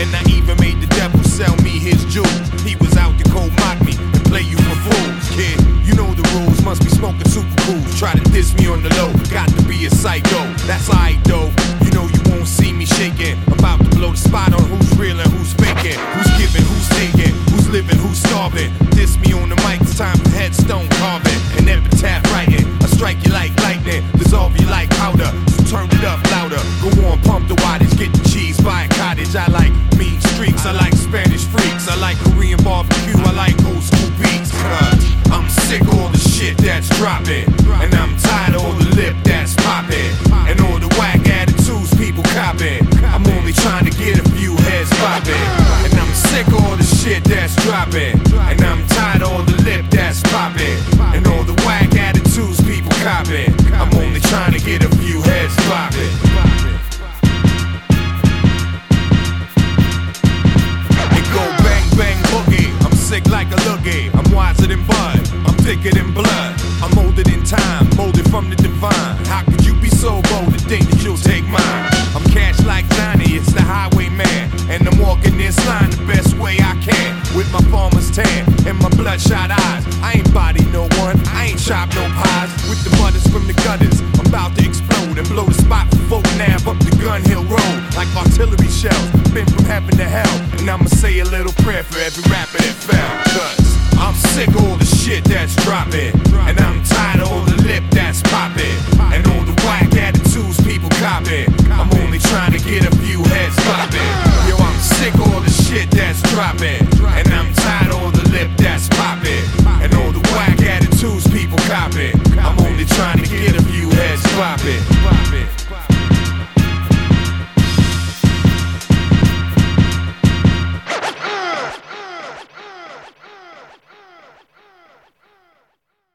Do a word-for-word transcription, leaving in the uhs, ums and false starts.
And I even made the devil sell me his jewels. He was out to cold mock me and play you for fools. Kid, you know the rules, must be smoking super cools. Try to diss me on the low, got to be a psycho. That's alright though, you know you won't see me shaking. About to blow the spot on who's real and who's faking. Who's giving, who's taking, who's living, who's starving. Diss me on the mic, it's time for headstone carving. An epitaph writing, I strike you like lightning, dissolve you like powder. So turn it up louder, go on, pump the wattage, get the cheese, buy a cottage. I like mean streaks, I like Spanish freaks, I like Korean barbecue, I like old school beats. Cause I'm sick of all the shit that's dropping, and I'm tired of all the lip that's popping, and all the whack attitudes people copping. I'm only trying to get a few heads popping, and I'm sick of all the shit that's dropping, and I'm tired of all the lip that's popping, and all the whack attitudes people copping. I'm only trying to get a few heads popping. Bang boogie, I'm sick like a loogie. I'm wiser than Bud, I'm thicker than blood. I'm molded in time, molded from the divine. How could you be so bold to think that you'll take mine? I'm cash like Johnny, it's the highwayman, and I'm walking this line the best way I can. With my farmer's tan and my bloodshot eyes. I ain't body no one, I ain't chop no pies. With the butters from the gutters, I'm about to explode and blow the spot for Fulton Ave up the Gun Hill Road. Like artillery shells, been from heaven to hell. And I'ma say a little prayer for every rapper that fell. Cause I'm sick of all the shit that's dropping, and I'm tired of all the lip that's popping, and all the whack attitudes people copping. I'm only trying to get a few heads popping. Yo, I'm sick of all the shit that's dropping, and I'm tired of all the lip that's popping, and all the whack attitudes people copping. I'm only trying to get a few heads popping.